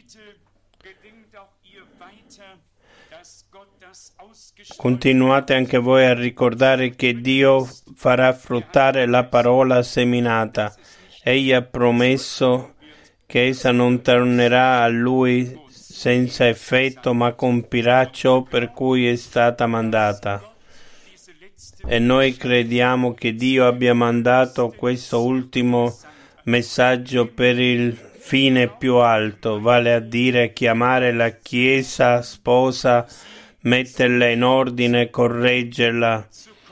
Continuate anche voi a ricordare che Dio farà fruttare la parola seminata. Egli ha promesso che essa non tornerà a Lui senza effetto, ma compirà ciò per cui è stata mandata. E noi crediamo che Dio abbia mandato questo ultimo messaggio per il fine più alto, vale a dire chiamare la Chiesa sposa, metterla in ordine, correggerla,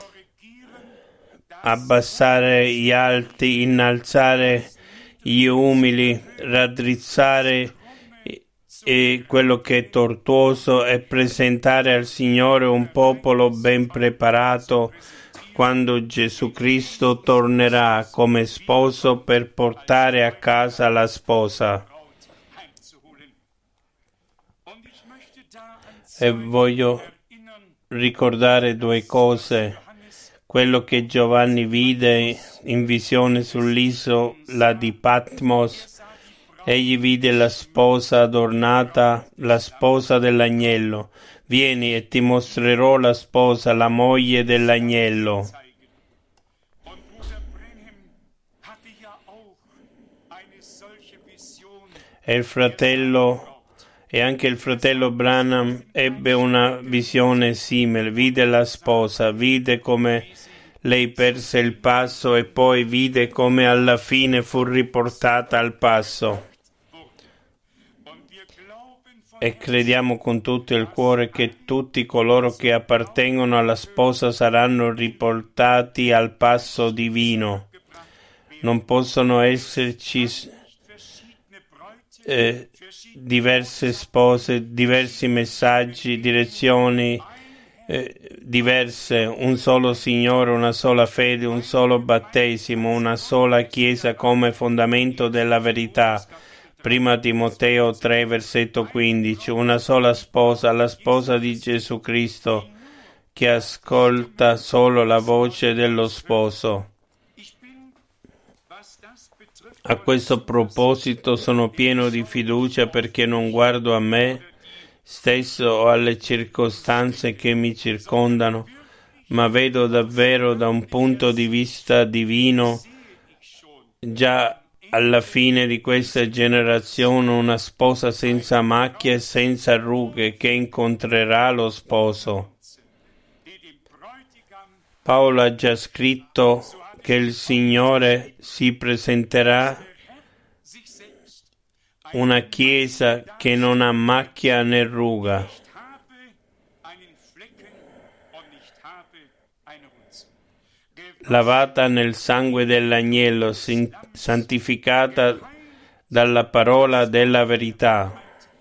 abbassare gli alti, innalzare gli umili, raddrizzare quello che è tortuoso e presentare al Signore un popolo ben preparato quando Gesù Cristo tornerà come sposo per portare a casa la sposa. E voglio ricordare due cose. Quello che Giovanni vide in visione sull'isola di Patmos. Egli vide la sposa adornata, la sposa dell'agnello. Vieni e ti mostrerò la sposa, la moglie dell'agnello. E anche il fratello Branham ebbe una visione simile. Vide la sposa, vide come lei perse il passo e poi vide come alla fine fu riportata al passo. E crediamo con tutto il cuore che tutti coloro che appartengono alla sposa saranno riportati al passo divino. Non possono esserci diverse spose, diversi messaggi, direzioni diverse, un solo Signore, una sola fede, un solo battesimo, una sola Chiesa come fondamento della verità. Prima Timoteo 3, versetto 15, una sola sposa, la sposa di Gesù Cristo, che ascolta solo la voce dello sposo. A questo proposito sono pieno di fiducia perché non guardo a me stesso o alle circostanze che mi circondano, ma vedo davvero da un punto di vista divino già alla fine di questa generazione una sposa senza macchie e senza rughe che incontrerà lo sposo. Paolo ha già scritto che il Signore si presenterà una Chiesa che non ha macchia né ruga. Lavata nel sangue dell'agnello, santificata dalla parola della verità.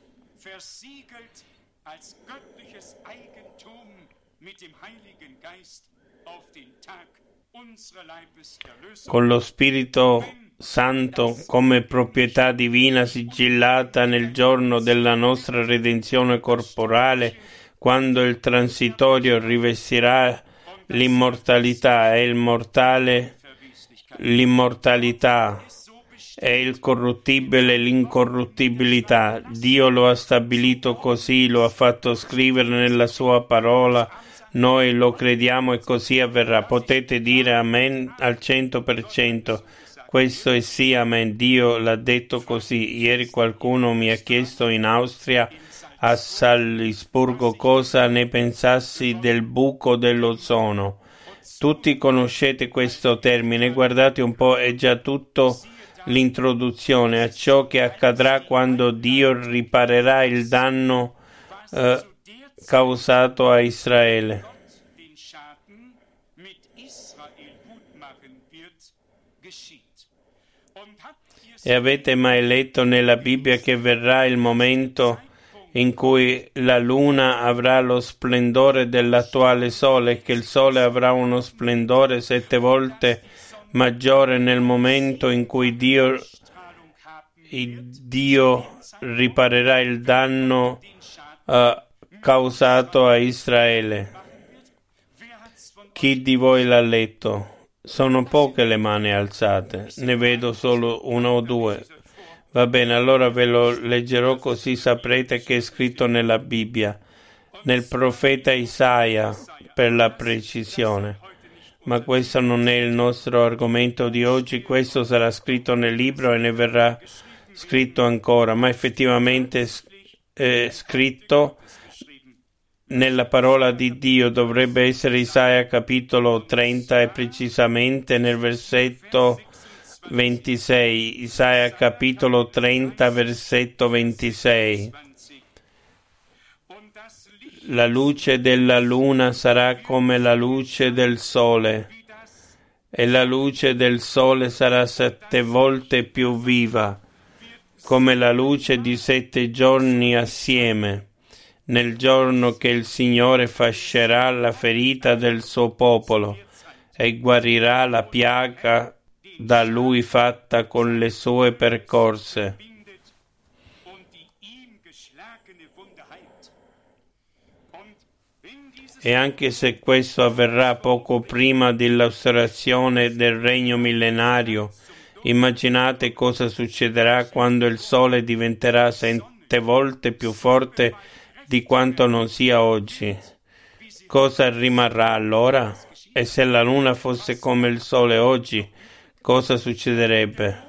Con lo Spirito Santo come proprietà divina sigillata nel giorno della nostra redenzione corporale, quando il transitorio rivestirà l'immortalità e il mortale l'immortalità e il corruttibile l'incorruttibilità. Dio lo ha stabilito così, lo ha fatto scrivere nella sua parola. Noi lo crediamo e così avverrà. Potete dire amen al 100%. Questo è sì, amen. Dio l'ha detto così. Ieri qualcuno mi ha chiesto in Austria, a Salisburgo, cosa ne pensassi del buco dell'ozono. Tutti conoscete questo termine, guardate un po', è già tutto l'introduzione a ciò che accadrà quando Dio riparerà il danno causato a Israele. E avete mai letto nella Bibbia che verrà il momento in cui la luna avrà lo splendore dell'attuale sole, che il sole avrà uno splendore 7 volte maggiore nel momento in cui Dio riparerà il danno causato a Israele. Chi di voi l'ha letto? Sono poche le mani alzate, ne vedo solo 1 o 2. Va bene, allora ve lo leggerò così saprete che è scritto nella Bibbia, nel profeta Isaia, per la precisione. Ma questo non è il nostro argomento di oggi, questo sarà scritto nel libro e ne verrà scritto ancora, ma effettivamente scritto nella parola di Dio dovrebbe essere Isaia capitolo 30 e precisamente nel versetto 26, Isaia capitolo 30 versetto 26. La luce della luna sarà come la luce del sole, e la luce del sole sarà 7 volte più viva, come la luce di 7 giorni assieme, nel giorno che il Signore fascerà la ferita del suo popolo e guarirà la piaga da lui fatta con le sue percorse. E anche se questo avverrà poco prima dell'instaurazione del regno millenario, immaginate cosa succederà quando il sole diventerà 7 volte più forte di quanto non sia oggi. Cosa rimarrà allora? E se la luna fosse come il sole oggi, cosa succederebbe?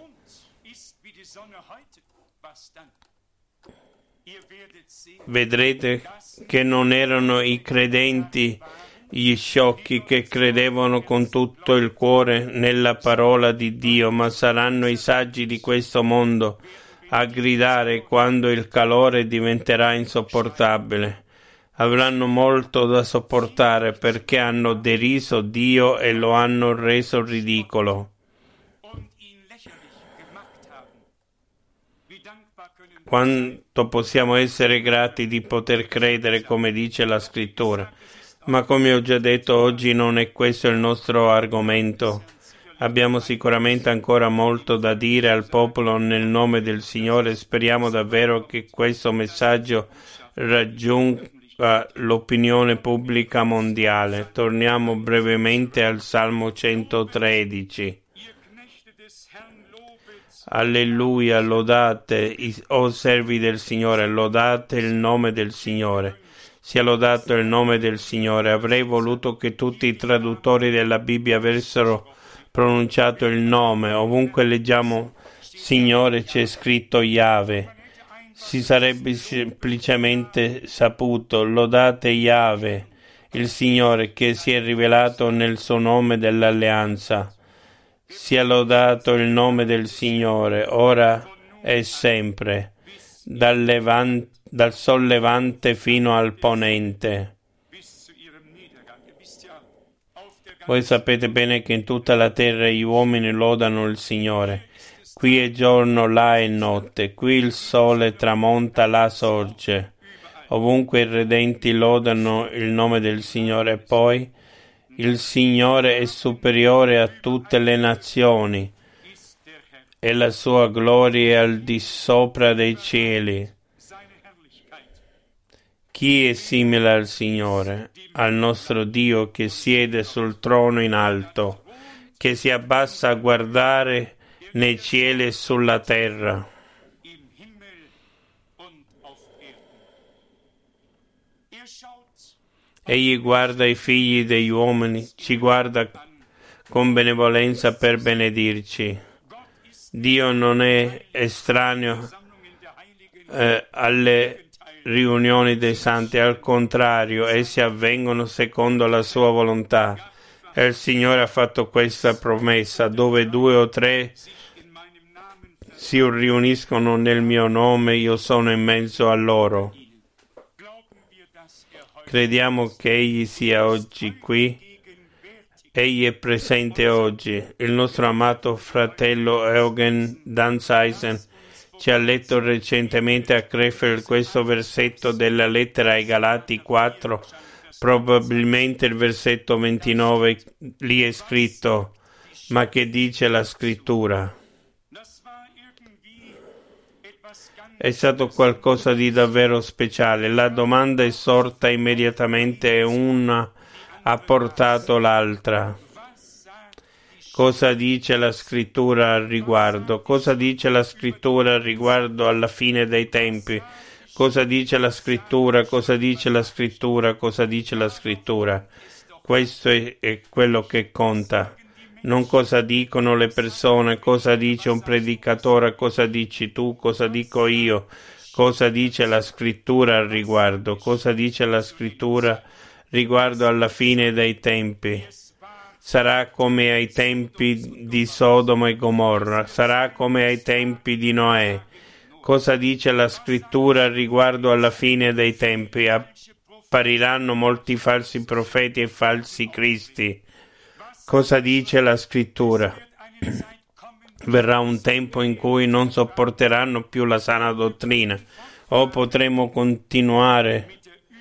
Vedrete che non erano i credenti, gli sciocchi che credevano con tutto il cuore nella parola di Dio, ma saranno i saggi di questo mondo a gridare quando il calore diventerà insopportabile. Avranno molto da sopportare perché hanno deriso Dio e lo hanno reso ridicolo. Quanto possiamo essere grati di poter credere come dice la Scrittura. Ma come ho già detto, oggi non è questo il nostro argomento. Abbiamo sicuramente ancora molto da dire al popolo nel nome del Signore. Speriamo davvero che questo messaggio raggiunga l'opinione pubblica mondiale. Torniamo brevemente al Salmo 113. Alleluia, lodate, o servi del Signore, lodate il nome del Signore. Sia lodato il nome del Signore. Avrei voluto che tutti i traduttori della Bibbia avessero pronunciato il nome. Ovunque leggiamo Signore c'è scritto Yahweh. Si sarebbe semplicemente saputo, lodate Yahweh, il Signore che si è rivelato nel suo nome dell'alleanza. Sia lodato il nome del Signore, ora e sempre, dal sol levante fino al ponente. Voi sapete bene che in tutta la terra gli uomini lodano il Signore. Qui è giorno, là è notte, qui il sole tramonta, là sorge. Ovunque i redenti lodano il nome del Signore. Poi il Signore è superiore a tutte le nazioni e la sua gloria è al di sopra dei cieli. Chi è simile al Signore, al nostro Dio che siede sul trono in alto, che si abbassa a guardare nei cieli e sulla terra? Egli guarda i figli degli uomini, ci guarda con benevolenza per benedirci. Dio non è estraneo alle riunioni dei santi, al contrario, essi avvengono secondo la sua volontà. E il Signore ha fatto questa promessa: dove 2 o 3 si riuniscono nel mio nome, io sono in mezzo a loro. Crediamo che Egli sia oggi qui. Egli è presente oggi. Il nostro amato fratello Eugen Danzeisen ci ha letto recentemente a Krefeld questo versetto della lettera ai Galati 4, probabilmente il versetto 29, lì è scritto: ma che dice la Scrittura? È stato qualcosa di davvero speciale. La domanda è sorta immediatamente e una ha portato l'altra. Cosa dice la scrittura al riguardo? Cosa dice la scrittura al riguardo alla fine dei tempi? Cosa dice la scrittura? Cosa dice la scrittura? Cosa dice la scrittura? Questo è quello che conta. Non cosa dicono le persone, cosa dice un predicatore, cosa dici tu, cosa dico io, cosa dice la scrittura al riguardo, cosa dice la scrittura riguardo alla fine dei tempi. Sarà come ai tempi di Sodoma e Gomorra, sarà come ai tempi di Noè. Cosa dice la scrittura riguardo alla fine dei tempi? Appariranno molti falsi profeti e falsi cristi. Cosa dice la scrittura? Verrà un tempo in cui non sopporteranno più la sana dottrina. O potremo continuare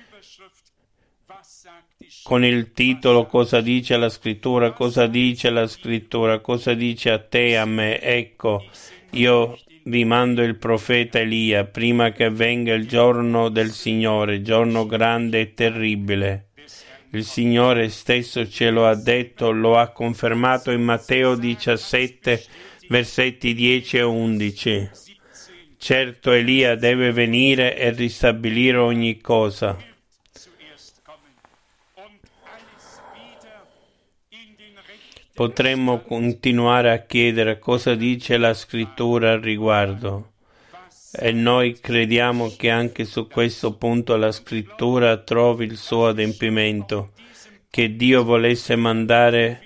con il titolo Cosa dice la scrittura? Cosa dice la scrittura? Cosa dice a te e a me? Ecco, io vi mando il profeta Elia prima che venga il giorno del Signore, giorno grande e terribile. Il Signore stesso ce lo ha detto, lo ha confermato in Matteo 17, versetti 10 e 11. Certo, Elia deve venire e ristabilire ogni cosa. Potremmo continuare a chiedere cosa dice la scrittura al riguardo. E noi crediamo che anche su questo punto la scrittura trovi il suo adempimento, che Dio volesse mandare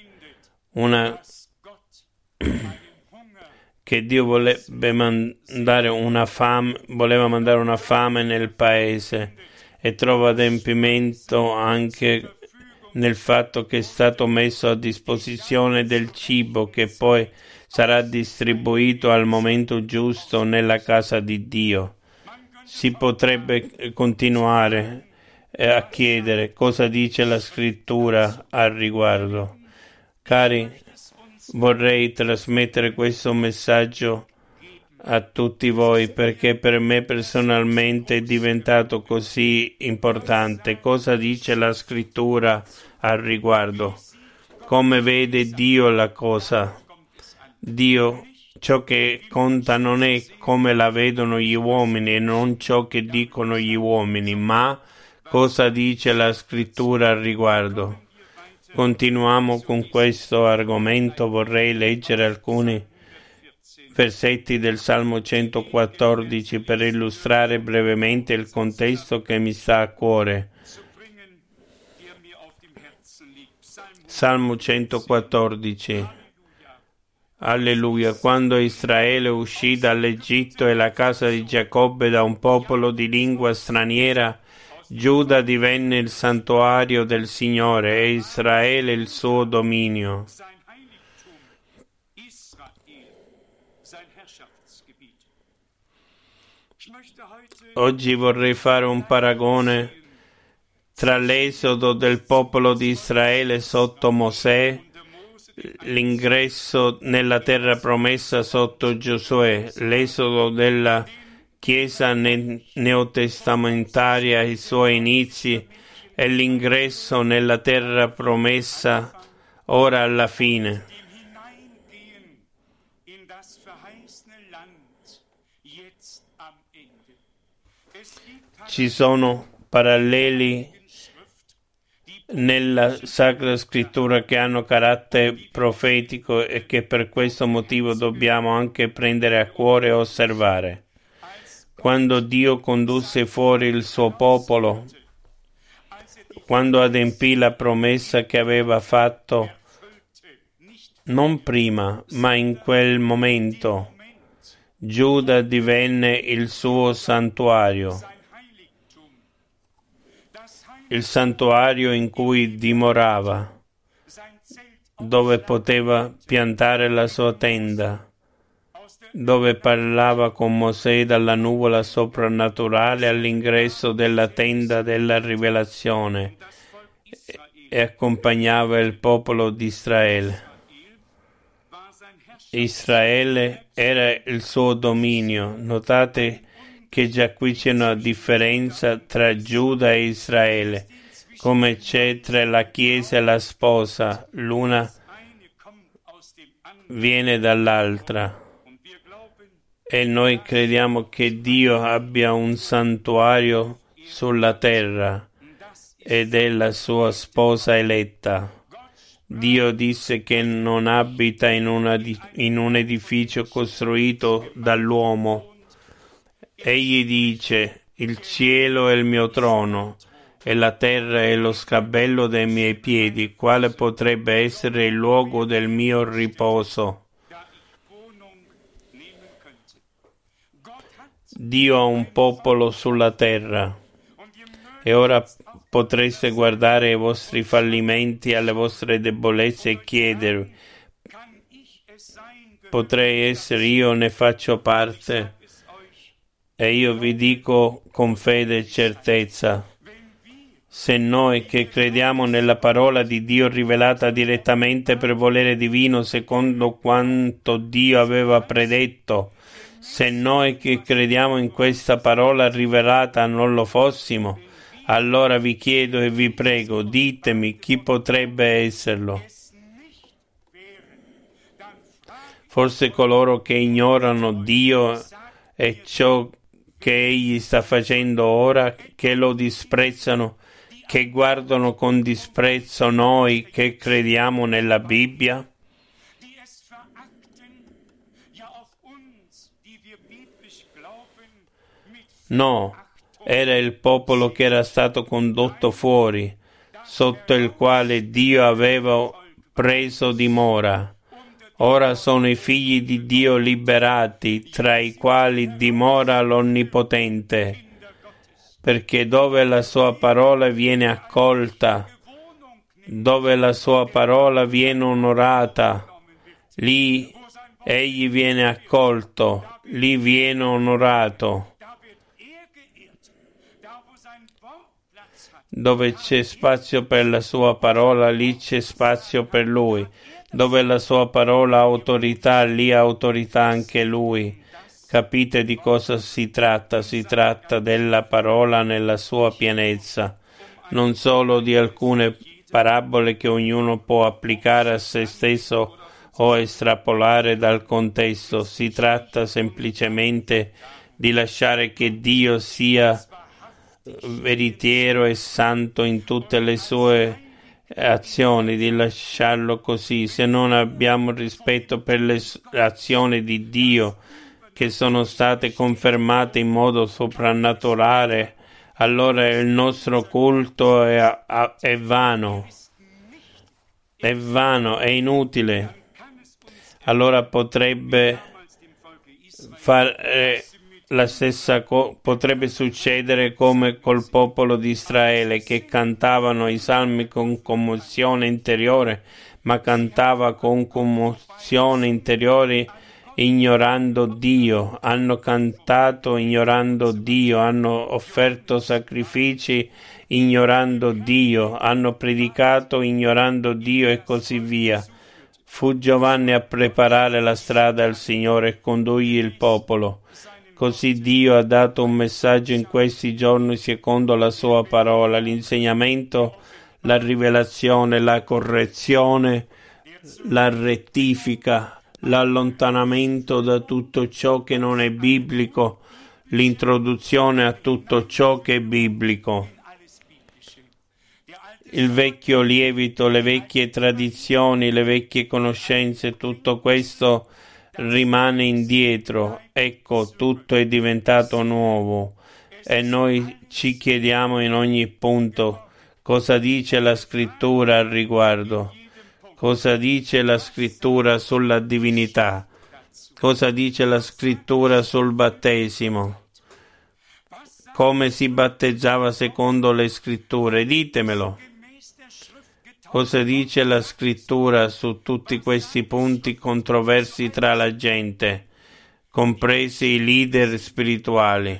voleva mandare una fame nel paese, e trova adempimento anche nel fatto che è stato messo a disposizione del cibo che poi sarà distribuito al momento giusto nella casa di Dio. Si potrebbe continuare a chiedere cosa dice la scrittura al riguardo. Cari, vorrei trasmettere questo messaggio a tutti voi perché per me personalmente è diventato così importante. Cosa dice la scrittura al riguardo? Come vede Dio la cosa? Dio, ciò che conta non è come la vedono gli uomini e non ciò che dicono gli uomini, ma cosa dice la scrittura al riguardo. Continuiamo con questo argomento. Vorrei leggere alcuni versetti del Salmo 114 per illustrare brevemente il contesto che mi sta a cuore. Salmo 114. Alleluia. Quando Israele uscì dall'Egitto e la casa di Giacobbe da un popolo di lingua straniera, Giuda divenne il santuario del Signore e Israele il suo dominio. Oggi vorrei fare un paragone tra l'esodo del popolo di Israele sotto Mosè, l'ingresso nella terra promessa sotto Giosuè, l'esodo della Chiesa neotestamentaria ai suoi inizi e l'ingresso nella terra promessa ora alla fine. Ci sono paralleli nella Sacra Scrittura che hanno carattere profetico e che per questo motivo dobbiamo anche prendere a cuore e osservare. Quando Dio condusse fuori il suo popolo, quando adempì la promessa che aveva fatto, non prima, ma in quel momento, Giuda divenne il suo santuario, il santuario in cui dimorava, dove poteva piantare la sua tenda, dove parlava con Mosè dalla nuvola soprannaturale all'ingresso della tenda della rivelazione e accompagnava il popolo di Israele. Israele era il suo dominio. Notate che già qui c'è una differenza tra Giuda e Israele, come c'è tra la Chiesa e la sposa. L'una viene dall'altra. E noi crediamo che Dio abbia un santuario sulla terra ed è la sua sposa eletta. Dio disse che non abita in un edificio costruito dall'uomo. Egli dice: il cielo è il mio trono e la terra è lo scabello dei miei piedi. Quale potrebbe essere il luogo del mio riposo? Dio ha un popolo sulla terra e ora potreste guardare ai vostri fallimenti, alle vostre debolezze e chiedervi: potrei essere io, ne faccio parte? E io vi dico con fede e certezza: se noi che crediamo nella parola di Dio rivelata direttamente per volere divino, secondo quanto Dio aveva predetto, se noi che crediamo in questa parola rivelata non lo fossimo, allora vi chiedo e vi prego, ditemi chi potrebbe esserlo. Forse coloro che ignorano Dio e ciò che Egli sta facendo ora, che lo disprezzano, che guardano con disprezzo noi che crediamo nella Bibbia? No, era il popolo che era stato condotto fuori, sotto il quale Dio aveva preso dimora. Ora sono i figli di Dio liberati, tra i quali dimora l'Onnipotente, perché dove la sua parola viene accolta, dove la sua parola viene onorata, lì egli viene accolto, lì viene onorato. Dove c'è spazio per la sua parola, lì c'è spazio per lui. Dove la sua parola ha autorità, lì ha autorità anche lui. Capite di cosa si tratta? Si tratta della parola nella sua pienezza, non solo di alcune parabole che ognuno può applicare a se stesso o estrapolare dal contesto. Si tratta semplicemente di lasciare che Dio sia veritiero e santo in tutte le sue azioni, di lasciarlo così. Se non abbiamo rispetto per le azioni di Dio che sono state confermate in modo soprannaturale, allora il nostro culto è vano, è inutile. Allora potrebbe fare la stessa cosa, potrebbe succedere come col popolo di Israele, che cantavano i salmi con commozione interiore, ma cantava con commozione interiore ignorando Dio. Hanno cantato ignorando Dio, hanno offerto sacrifici ignorando Dio, hanno predicato ignorando Dio e così via. Fu Giovanni a preparare la strada al Signore e condurgli il popolo. Così Dio ha dato un messaggio in questi giorni secondo la sua parola, l'insegnamento, la rivelazione, la correzione, la rettifica, l'allontanamento da tutto ciò che non è biblico, l'introduzione a tutto ciò che è biblico. Il vecchio lievito, le vecchie tradizioni, le vecchie conoscenze, tutto questo rimane indietro. Ecco, tutto è diventato nuovo e noi ci chiediamo in ogni punto: cosa dice la scrittura al riguardo? Cosa dice la scrittura sulla divinità? Cosa dice la scrittura sul battesimo? Come si battezzava secondo le scritture? Ditemelo. Cosa dice la scrittura su tutti questi punti controversi tra la gente, compresi i leader spirituali?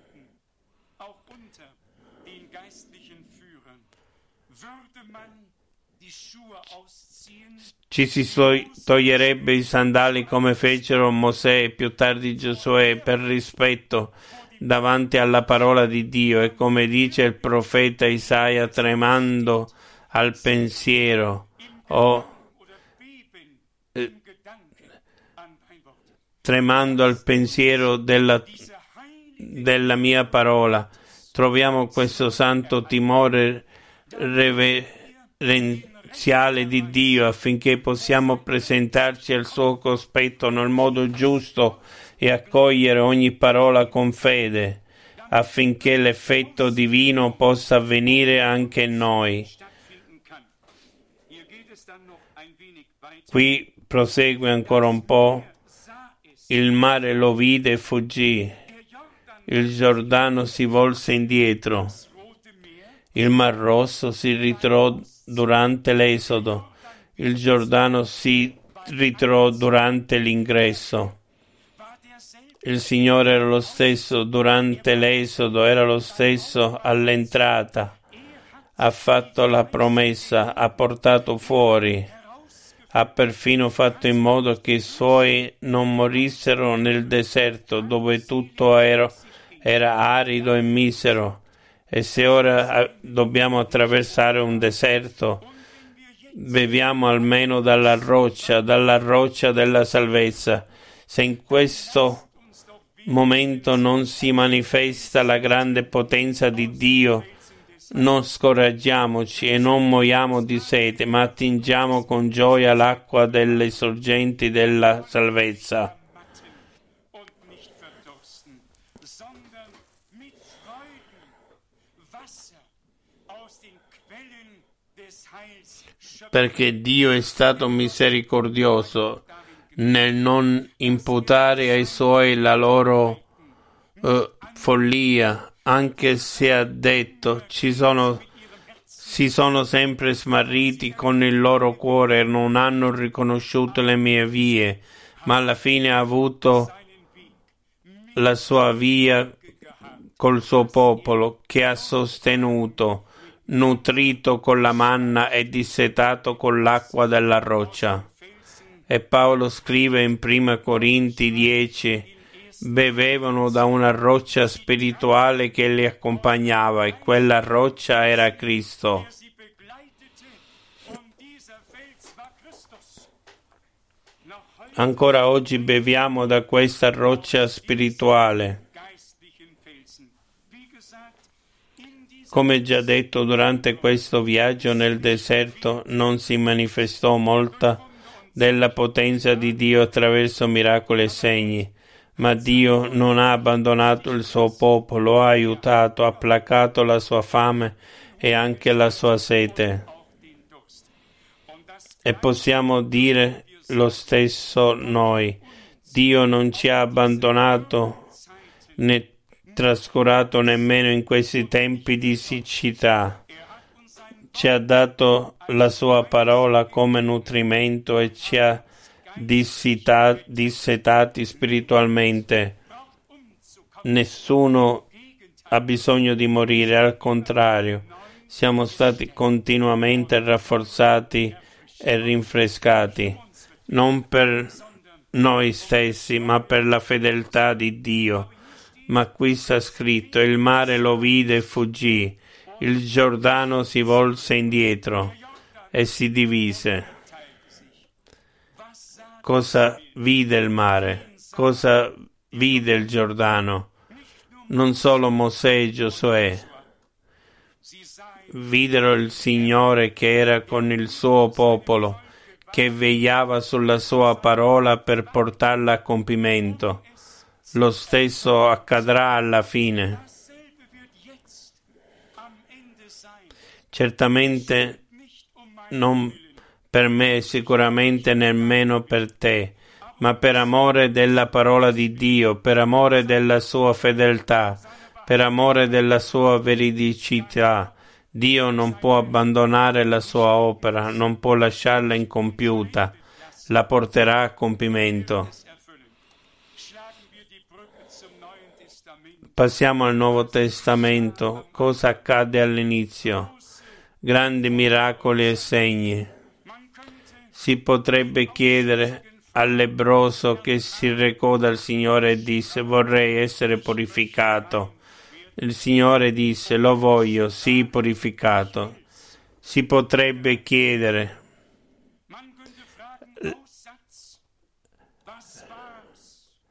Ci si toglierebbe i sandali come fecero Mosè e più tardi Giosuè per rispetto davanti alla parola di Dio, e come dice il profeta Isaia, tremando al pensiero tremando al pensiero della mia parola. Troviamo questo santo timore reverenziale di Dio affinché possiamo presentarci al suo cospetto nel modo giusto e accogliere ogni parola con fede, affinché l'effetto divino possa avvenire anche in noi. Qui prosegue ancora un po'. Il mare lo vide e fuggì. Il Giordano si volse indietro. Il Mar Rosso si ritirò durante l'esodo. Il Giordano si ritirò durante l'ingresso. Il Signore era lo stesso durante l'esodo, era lo stesso all'entrata. Ha fatto la promessa, ha portato fuori. Ha perfino fatto in modo che i suoi non morissero nel deserto, dove tutto era arido e misero. E se ora dobbiamo attraversare un deserto, beviamo almeno dalla roccia della salvezza. Se in questo momento non si manifesta la grande potenza di Dio, non scoraggiamoci e non muoiamo di sete, ma attingiamo con gioia l'acqua delle sorgenti della salvezza. Perché Dio è stato misericordioso nel non imputare ai suoi la loro follia, anche se ha detto si sono sempre smarriti con il loro cuore e non hanno riconosciuto le mie vie, ma alla fine ha avuto la sua via col suo popolo che ha sostenuto, nutrito con la manna e dissetato con l'acqua della roccia. E Paolo scrive in 1 Corinti 10: bevevano da una roccia spirituale che li accompagnava e quella roccia era Cristo. Ancora oggi beviamo da questa roccia spirituale. Come già detto, durante questo viaggio nel deserto non si manifestò molta della potenza di Dio attraverso miracoli e segni, ma Dio non ha abbandonato il suo popolo, lo ha aiutato, ha placato la sua fame e anche la sua sete. E possiamo dire lo stesso noi. Dio non ci ha abbandonato né trascurato nemmeno in questi tempi di siccità. Ci ha dato la sua parola come nutrimento e ci ha dissetati spiritualmente. Nessuno ha bisogno di morire, al contrario, siamo stati continuamente rafforzati e rinfrescati, non per noi stessi, ma per la fedeltà di Dio. Ma qui sta scritto: il mare lo vide e fuggì, il Giordano si volse indietro e si divise. Cosa vide il mare? Cosa vide il Giordano? Non solo Mosè e Giosuè. Videro il Signore che era con il suo popolo, che vegliava sulla sua parola per portarla a compimento. Lo stesso accadrà alla fine. Certamente non per me, sicuramente nemmeno per te, ma per amore della parola di Dio, per amore della sua fedeltà, per amore della sua veridicità. Dio non può abbandonare la sua opera, non può lasciarla incompiuta, la porterà a compimento. Passiamo al Nuovo Testamento. Cosa accade all'inizio? Grandi miracoli e segni. Si potrebbe chiedere al lebbroso che si recò dal Signore e disse: vorrei essere purificato. Il Signore disse: lo voglio, sii purificato. Si potrebbe chiedere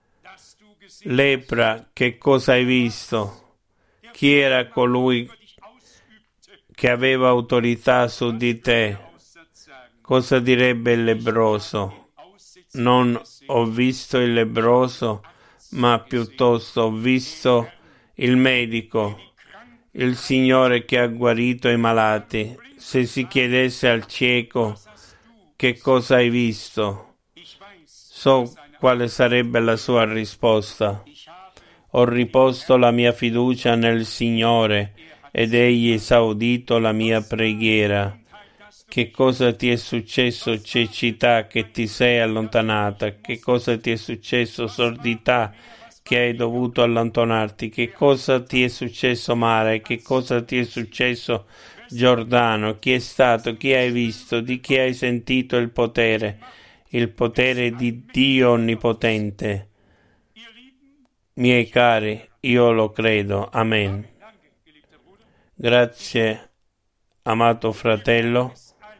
Lepra, che cosa hai visto? Chi era colui che aveva autorità su di te? Cosa direbbe il lebbroso? Non ho visto il lebbroso, ma piuttosto ho visto il medico, il Signore che ha guarito i malati. Se si chiedesse al cieco che cosa hai visto, so quale sarebbe la sua risposta. Ho riposto la mia fiducia nel Signore ed Egli ha udito la mia preghiera. Che cosa ti è successo, cecità, che ti sei allontanata? Che cosa ti è successo, sordità, che hai dovuto allontanarti? Che cosa ti è successo, mare? Che cosa ti è successo, Giordano? Chi è stato? Chi hai visto? Di chi hai sentito il potere? Il potere di Dio Onnipotente. Miei cari, io lo credo. Amen. Grazie, amato fratello.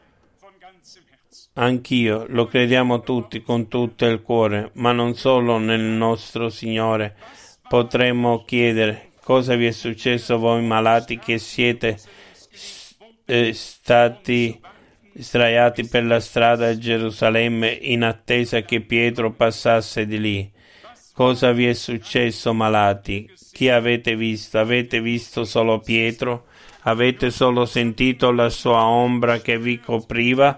Anch'io, lo crediamo tutti con tutto il cuore, ma non solo nel nostro Signore. Potremmo chiedere: cosa vi è successo voi malati che siete stati sdraiati per la strada a Gerusalemme in attesa che Pietro passasse di lì? Cosa vi è successo malati? Chi avete visto? Avete visto solo Pietro? Avete solo sentito la sua ombra che vi copriva?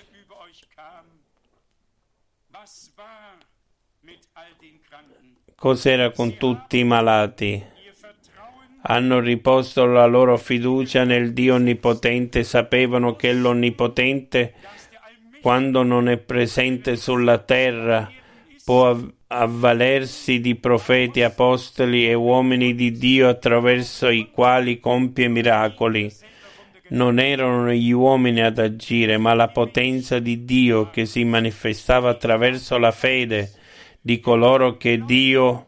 Cos'era con tutti i malati? Hanno riposto la loro fiducia nel Dio Onnipotente, sapevano che l'Onnipotente, quando non è presente sulla terra, può avvalersi di profeti, apostoli e uomini di Dio attraverso i quali compie miracoli. Non erano gli uomini ad agire, ma la potenza di Dio che si manifestava attraverso la fede di coloro che Dio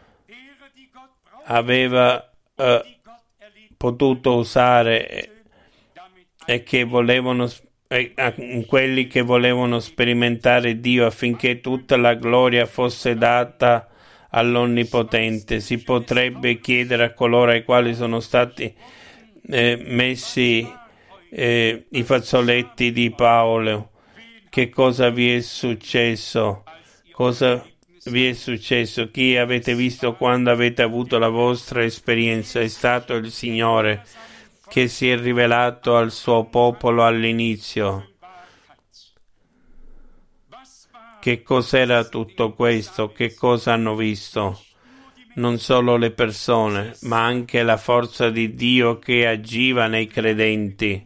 aveva potuto usare e che volevano quelli che volevano sperimentare Dio, affinché tutta la gloria fosse data all'Onnipotente. Si potrebbe chiedere a coloro ai quali sono stati messi i fazzoletti di Paolo: che cosa vi è successo? Cosa vi è successo? Chi avete visto quando avete avuto la vostra esperienza? È stato il Signore che si è rivelato al suo popolo all'inizio. Che cos'era tutto questo? Che cosa hanno visto? Non solo le persone, ma anche la forza di Dio che agiva nei credenti.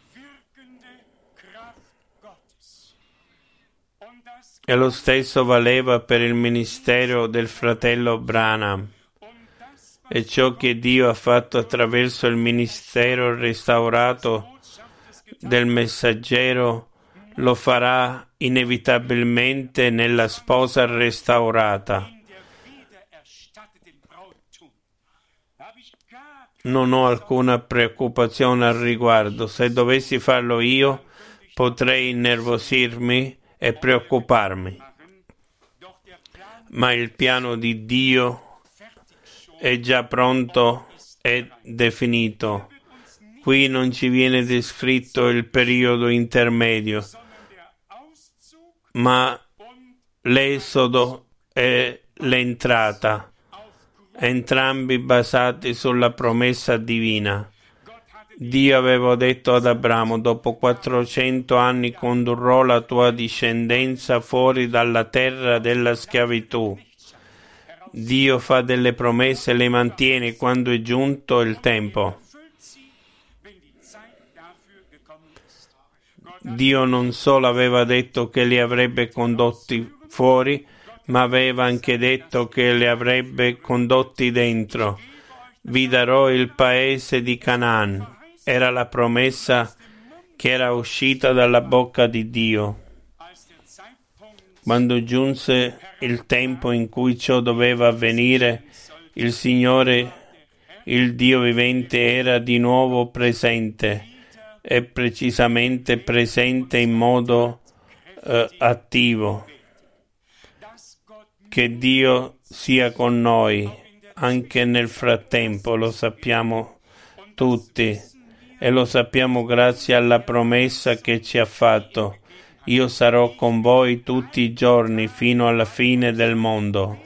E lo stesso valeva per il ministero del fratello Branham. E ciò che Dio ha fatto attraverso il ministero restaurato del messaggero lo farà inevitabilmente nella sposa restaurata. Non ho alcuna preoccupazione al riguardo. Se dovessi farlo io, potrei innervosirmi e preoccuparmi. Ma il piano di Dio è già pronto e definito. Qui non ci viene descritto il periodo intermedio, ma l'esodo e l'entrata, entrambi basati sulla promessa divina. Dio aveva detto ad Abramo: dopo 400 anni condurrò la tua discendenza fuori dalla terra della schiavitù. Dio fa delle promesse e le mantiene quando è giunto il tempo. Dio non solo aveva detto che li avrebbe condotti fuori, ma aveva anche detto che li avrebbe condotti dentro. Vi darò il paese di Canaan. Era la promessa che era uscita dalla bocca di Dio. Quando giunse il tempo in cui ciò doveva avvenire, il Signore, il Dio vivente, era di nuovo presente, e precisamente presente in modo attivo. che Dio sia con noi anche nel frattempo, lo sappiamo tutti e lo sappiamo grazie alla promessa che ci ha fatto. Io sarò con voi tutti i giorni fino alla fine del mondo.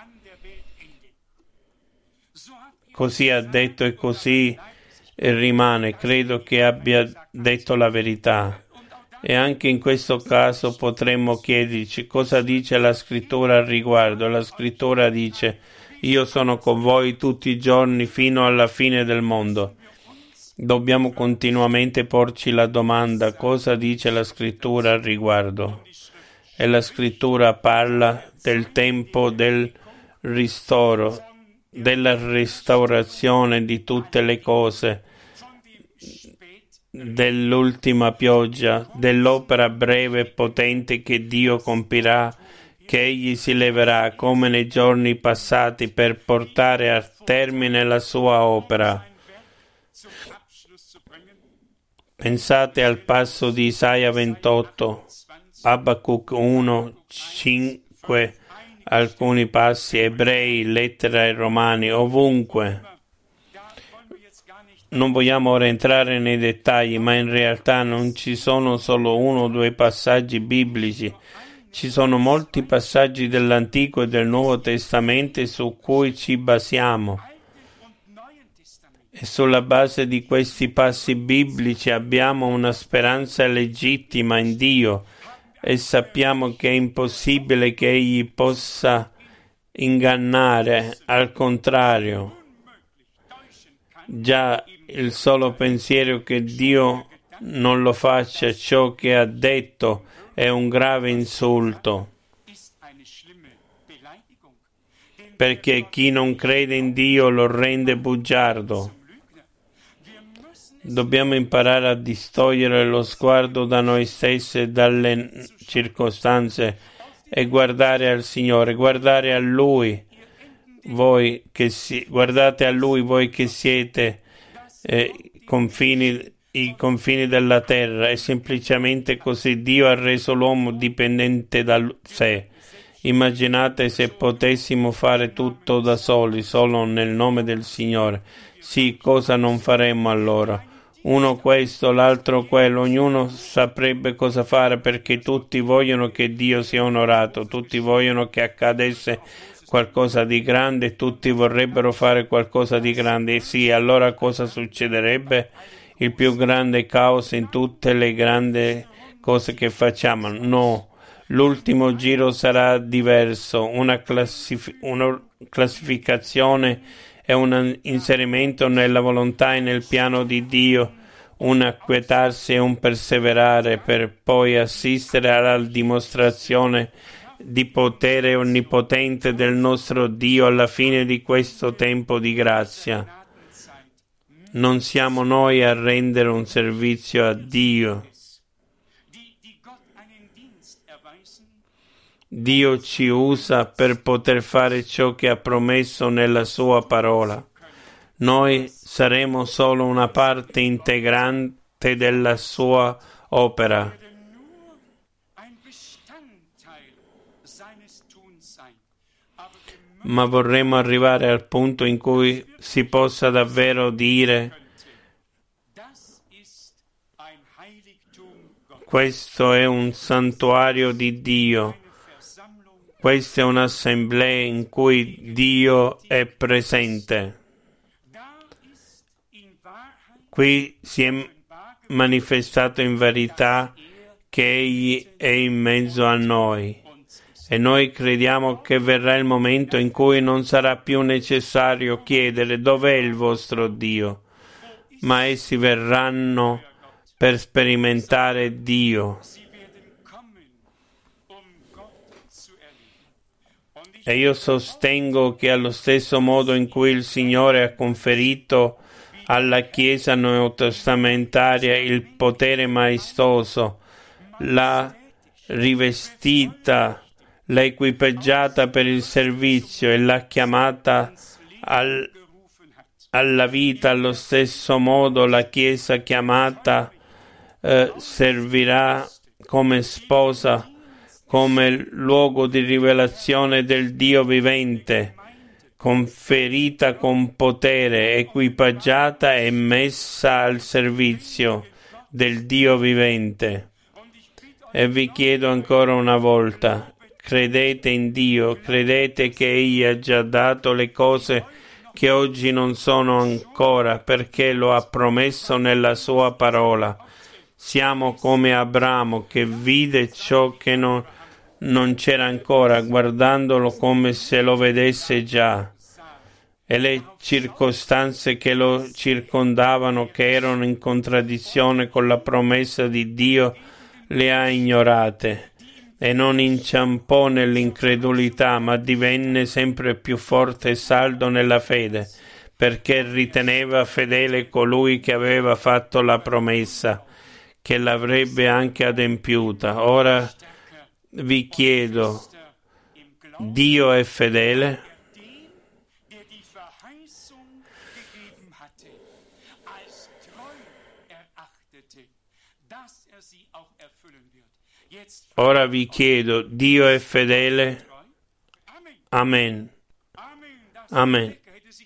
Così ha detto e così rimane. Credo che abbia detto la verità. E anche in questo caso potremmo chiederci cosa dice la scrittura al riguardo. La scrittura dice: io sono con voi tutti i giorni fino alla fine del mondo. Dobbiamo continuamente porci la domanda: cosa dice la scrittura al riguardo? E la scrittura parla del tempo del ristoro, della restaurazione di tutte le cose, dell'ultima pioggia, dell'opera breve e potente che Dio compirà, che Egli si leverà come nei giorni passati per portare a termine la sua opera. Pensate al passo di Isaia 28, Abacuc 1, 5, alcuni passi, Ebrei, lettera ai Romani, ovunque. Non vogliamo ora entrare nei dettagli, ma in realtà non ci sono solo uno o due passaggi biblici. Ci sono molti passaggi dell'Antico e del Nuovo Testamento su cui ci basiamo. E sulla base di questi passi biblici abbiamo una speranza legittima in Dio e sappiamo che è impossibile che Egli possa ingannare, al contrario. Già il solo pensiero che Dio non lo faccia ciò che ha detto è un grave insulto, perché chi non crede in Dio lo rende bugiardo. Dobbiamo imparare a distogliere lo sguardo da noi stessi e dalle circostanze e guardare al Signore, guardare a Lui. Guardate a Lui, voi che siete i confini della terra. È semplicemente così. Dio ha reso l'uomo dipendente da sé. Immaginate se potessimo fare tutto da soli, solo nel nome del Signore. Sì, cosa non faremmo allora? Uno questo, l'altro quello, ognuno saprebbe cosa fare, perché tutti vogliono che Dio sia onorato, tutti vogliono che accadesse qualcosa di grande, tutti vorrebbero fare qualcosa di grande. E sì, allora cosa succederebbe? Il più grande caos in tutte le grandi cose che facciamo. No, l'ultimo giro sarà diverso, una classificazione è un inserimento nella volontà e nel piano di Dio, un acquietarsi e un perseverare per poi assistere alla dimostrazione di potere onnipotente del nostro Dio alla fine di questo tempo di grazia. Non siamo noi a rendere un servizio a Dio. Dio ci usa per poter fare ciò che ha promesso nella sua parola. Noi saremo solo una parte integrante della sua opera. Ma vorremmo arrivare al punto in cui si possa davvero dire: questo è un santuario di Dio. Questa è un'assemblea in cui Dio è presente. Qui si è manifestato in verità che Egli è in mezzo a noi. E noi crediamo che verrà il momento in cui non sarà più necessario chiedere dov'è il vostro Dio, ma essi verranno per sperimentare Dio. E io sostengo che allo stesso modo in cui il Signore ha conferito alla Chiesa neotestamentaria il potere maestoso, l'ha rivestita, l'ha equipaggiata per il servizio e l'ha chiamata alla vita, allo stesso modo la Chiesa chiamata servirà come sposa come luogo di rivelazione del Dio vivente, conferita con potere, equipaggiata e messa al servizio del Dio vivente. E vi chiedo ancora una volta, credete in Dio, credete che Egli ha già dato le cose che oggi non sono ancora, perché lo ha promesso nella sua parola. Siamo come Abramo che vide ciò che non c'era ancora, guardandolo come se lo vedesse già. E le circostanze che lo circondavano, che erano in contraddizione con la promessa di Dio, le ha ignorate e non inciampò nell'incredulità, ma divenne sempre più forte e saldo nella fede, perché riteneva fedele colui che aveva fatto la promessa, che l'avrebbe anche adempiuta. Ora vi chiedo, Dio è fedele? Ora vi chiedo, Dio è fedele? Amen. Amen.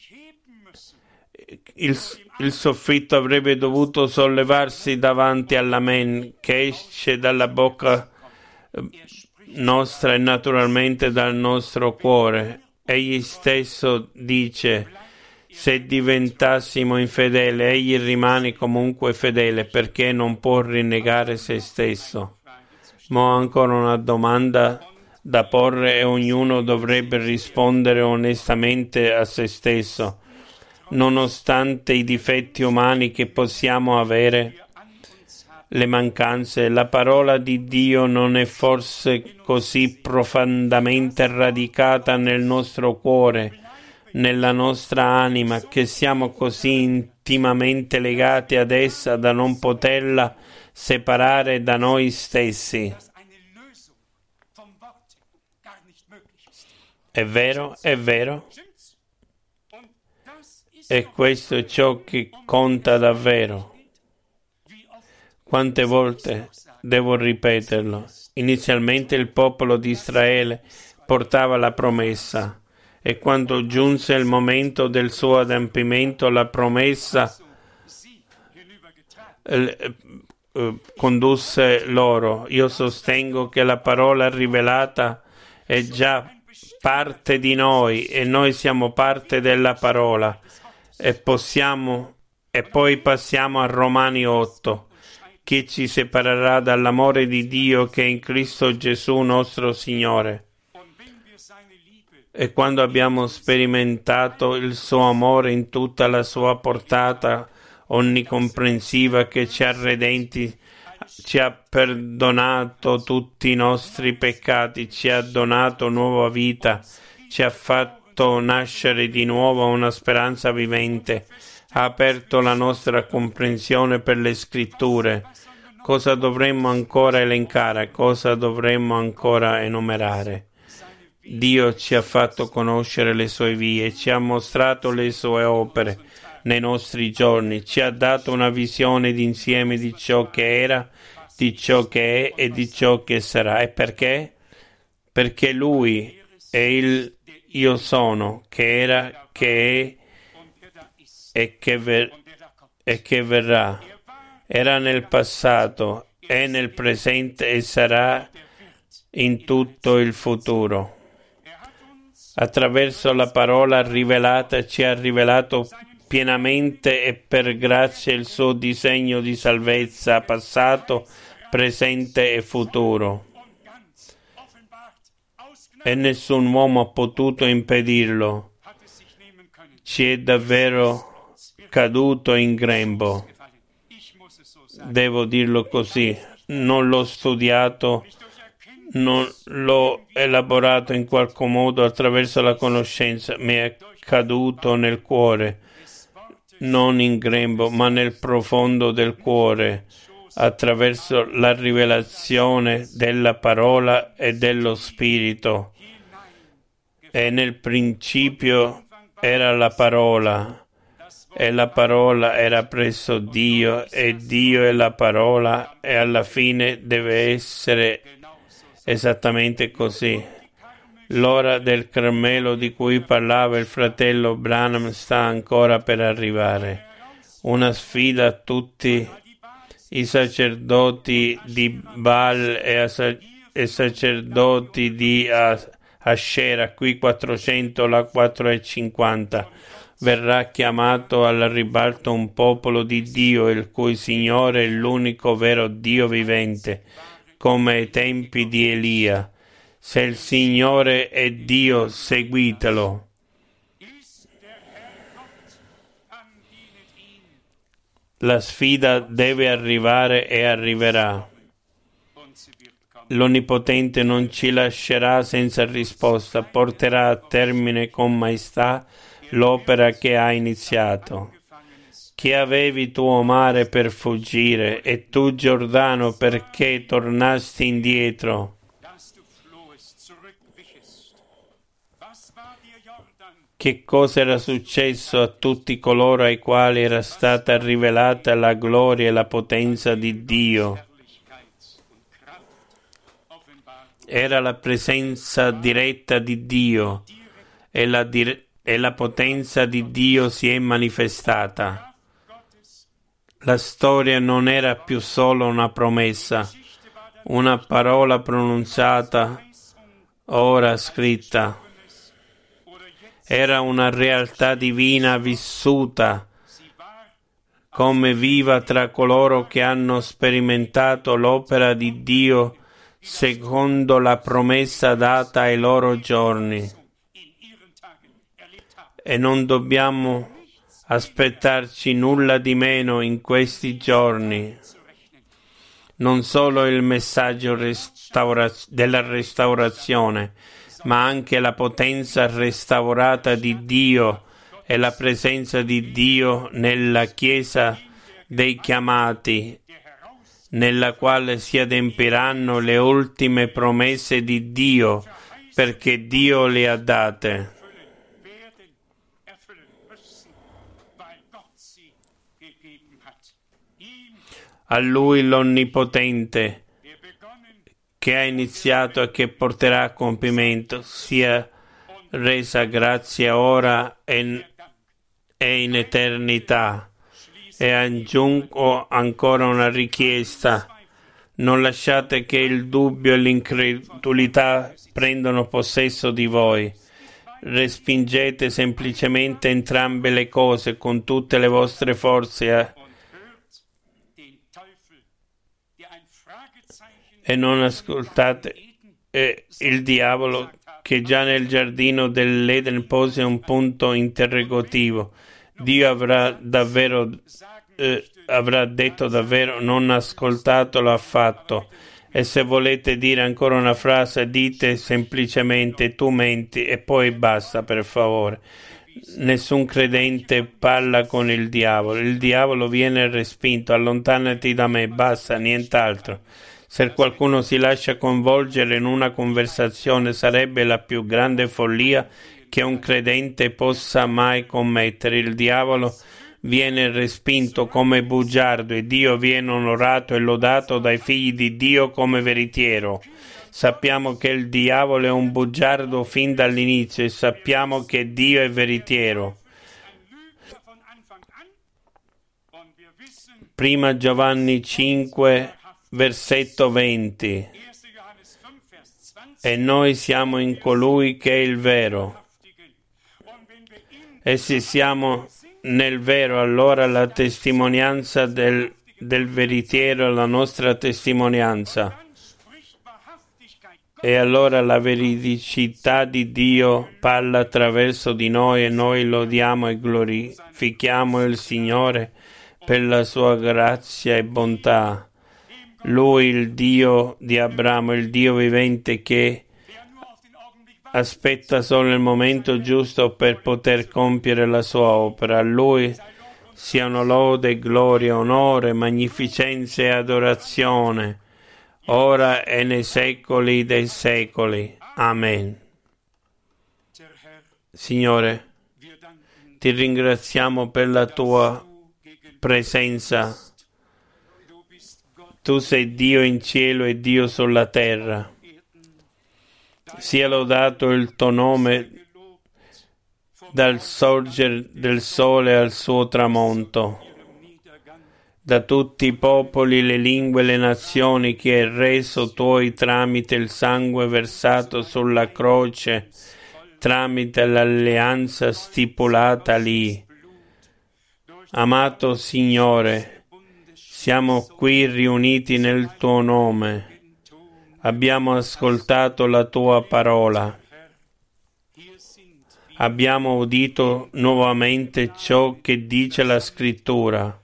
Il soffitto avrebbe dovuto sollevarsi davanti all'Amen che esce dalla bocca nostra e naturalmente dal nostro cuore. Egli stesso dice, se diventassimo infedeli, egli rimane comunque fedele perché non può rinnegare se stesso. Ma ho ancora una domanda da porre e ognuno dovrebbe rispondere onestamente a se stesso. Nonostante i difetti umani che possiamo avere, le mancanze, la parola di Dio non è forse così profondamente radicata nel nostro cuore, nella nostra anima, che siamo così intimamente legati ad essa da non poterla separare da noi stessi. È vero, è vero. E questo è ciò che conta davvero. Quante volte devo ripeterlo? Inizialmente il popolo di Israele portava la promessa e quando giunse il momento del suo adempimento, la promessa condusse loro. Io sostengo che la parola rivelata è già parte di noi e noi siamo parte della parola e poi passiamo a Romani 8. Chi ci separerà dall'amore di Dio che è in Cristo Gesù nostro Signore? E quando abbiamo sperimentato il suo amore in tutta la sua portata onnicomprensiva, che ci ha redenti, ci ha perdonato tutti i nostri peccati, ci ha donato nuova vita, ci ha fatto nascere di nuovo una speranza vivente, ha aperto la nostra comprensione per le scritture. Cosa dovremmo ancora elencare? Cosa dovremmo ancora enumerare? Dio ci ha fatto conoscere le sue vie, ci ha mostrato le sue opere nei nostri giorni, ci ha dato una visione d'insieme di ciò che era, di ciò che è e di ciò che sarà. E perché? Perché Lui è il Io sono, che era, che è e che verrà. Era nel passato, è nel presente e sarà in tutto il futuro. Attraverso la parola rivelata ci ha rivelato pienamente e per grazia il suo disegno di salvezza passato, presente e futuro. E nessun uomo ha potuto impedirlo. Ci è davvero caduto in grembo. Devo dirlo così. Non l'ho studiato, non l'ho elaborato in qualche modo attraverso la conoscenza, mi è caduto nel cuore, non in grembo, ma nel profondo del cuore, attraverso la rivelazione della parola e dello Spirito. E nel principio era la parola, e la parola era presso Dio, e Dio è la parola, e alla fine deve essere esattamente così. L'ora del Carmelo di cui parlava il fratello Branham sta ancora per arrivare. Una sfida a tutti i sacerdoti di Baal e sacerdoti di Asherah, qui 400, là 450. Verrà chiamato al ribalto un popolo di Dio, il cui Signore è l'unico vero Dio vivente, come ai tempi di Elia. Se il Signore è Dio, seguitelo. La sfida deve arrivare e arriverà. L'Onnipotente non ci lascerà senza risposta, porterà a termine con maestà l'opera che ha iniziato. Che avevi tu, o mare, per fuggire, e tu, Giordano, perché tornasti indietro? Che cosa era successo a tutti coloro ai quali era stata rivelata la gloria e la potenza di Dio? Era la presenza diretta di Dio e la potenza di Dio si è manifestata. La storia non era più solo una promessa, una parola pronunciata, ora scritta. Era una realtà divina vissuta come viva tra coloro che hanno sperimentato l'opera di Dio secondo la promessa data ai loro giorni. E non dobbiamo aspettarci nulla di meno in questi giorni. Non solo il messaggio della restaurazione, ma anche la potenza restaurata di Dio e la presenza di Dio nella Chiesa dei chiamati, nella quale si adempiranno le ultime promesse di Dio, perché Dio le ha date. A Lui l'Onnipotente, che ha iniziato e che porterà a compimento, sia resa grazia ora e in eternità. E aggiungo ancora una richiesta: non lasciate che il dubbio e l'incredulità prendano possesso di voi. Respingete semplicemente entrambe le cose con tutte le vostre forze e non ascoltate il diavolo, che già nel giardino dell'Eden pose un punto interrogativo. Dio avrà detto davvero, non ascoltatelo affatto. E se volete dire ancora una frase, dite semplicemente tu menti e poi basta, per favore. Nessun credente parla con il diavolo viene respinto, allontanati da me, basta, nient'altro. Se qualcuno si lascia coinvolgere in una conversazione, sarebbe la più grande follia che un credente possa mai commettere. Il diavolo viene respinto come bugiardo e Dio viene onorato e lodato dai figli di Dio come veritiero. Sappiamo che il diavolo è un bugiardo fin dall'inizio e sappiamo che Dio è veritiero. Prima Giovanni 5, versetto 20. E noi siamo in colui che è il vero. E se siamo nel vero, allora la testimonianza del veritiero è la nostra testimonianza. E allora la veridicità di Dio parla attraverso di noi e noi lodiamo e glorifichiamo il Signore per la sua grazia e bontà. Lui, il Dio di Abramo, il Dio vivente che aspetta solo il momento giusto per poter compiere la sua opera. A Lui siano lode, gloria, onore, magnificenza e adorazione, ora e nei secoli dei secoli. Amen. Signore, ti ringraziamo per la tua presenza. Tu sei Dio in cielo e Dio sulla terra. Sia lodato il tuo nome dal sorgere del sole al suo tramonto, da tutti i popoli, le lingue e le nazioni che hai reso tuoi tramite il sangue versato sulla croce, tramite l'alleanza stipulata lì. Amato Signore, siamo qui riuniti nel tuo nome. Abbiamo ascoltato la tua parola. Abbiamo udito nuovamente ciò che dice la Scrittura.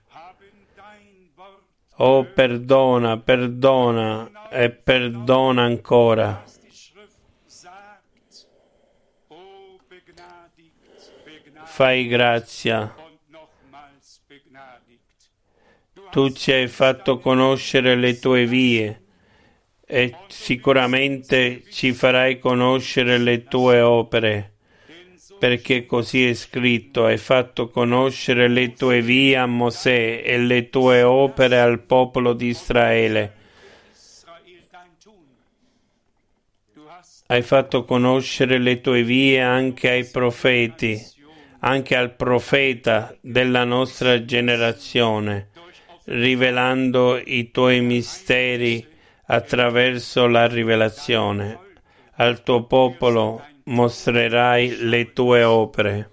Oh, perdona, perdona e perdona ancora. Fai grazia. Tu ci hai fatto conoscere le tue vie e sicuramente ci farai conoscere le tue opere, perché così è scritto: hai fatto conoscere le tue vie a Mosè e le tue opere al popolo di Israele. Hai fatto conoscere le tue vie anche ai profeti, anche al profeta della nostra generazione, rivelando i tuoi misteri attraverso la rivelazione. Al tuo popolo mostrerai le tue opere.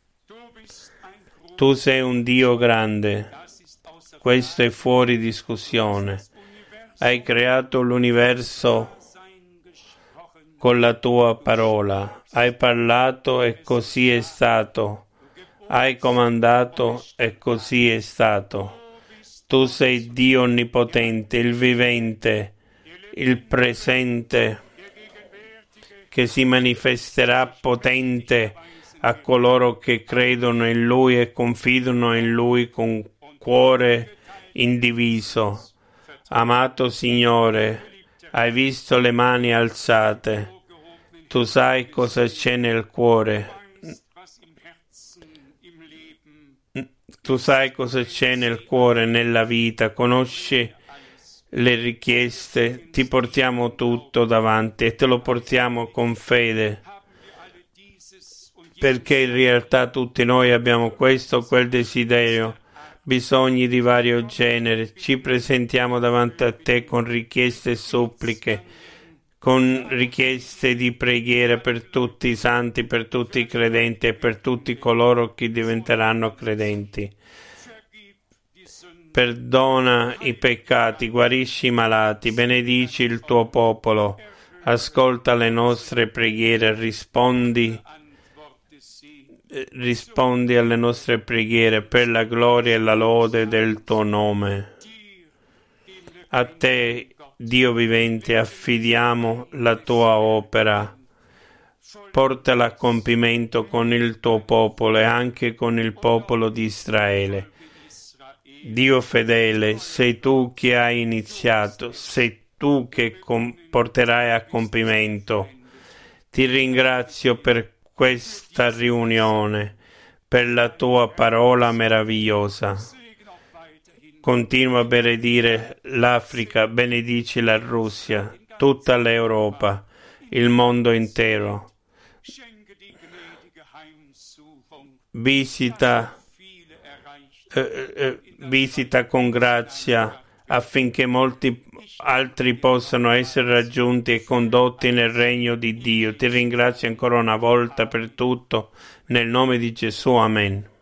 Tu sei un Dio grande, questo è fuori discussione. Hai creato l'universo con la tua parola, hai parlato e così è stato, hai comandato e così è stato. Tu sei Dio onnipotente, il vivente, il presente, che si manifesterà potente a coloro che credono in Lui e confidano in Lui con cuore indiviso. Amato Signore, hai visto le mani alzate. Tu sai cosa c'è nel cuore. Tu sai cosa c'è nel cuore, nella vita. Conosci le richieste. Ti portiamo tutto davanti e te lo portiamo con fede. Perché in realtà tutti noi abbiamo questo o quel desiderio, bisogni di vario genere. Ci presentiamo davanti a te con richieste e suppliche, con richieste di preghiera per tutti i santi, per tutti i credenti e per tutti coloro che diventeranno credenti. Perdona i peccati, guarisci i malati, benedici il tuo popolo, ascolta le nostre preghiere, rispondi alle nostre preghiere per la gloria e la lode del tuo nome. A te, Dio vivente, affidiamo la tua opera. Portala a compimento con il tuo popolo e anche con il popolo di Israele. Dio fedele, sei tu che hai iniziato, sei tu che porterai a compimento. Ti ringrazio per questa riunione, per la tua parola meravigliosa. Continua a benedire l'Africa, benedici la Russia, tutta l'Europa, il mondo intero. Visita con grazia affinché molti altri possano essere raggiunti e condotti nel regno di Dio. Ti ringrazio ancora una volta per tutto, nel nome di Gesù, amen.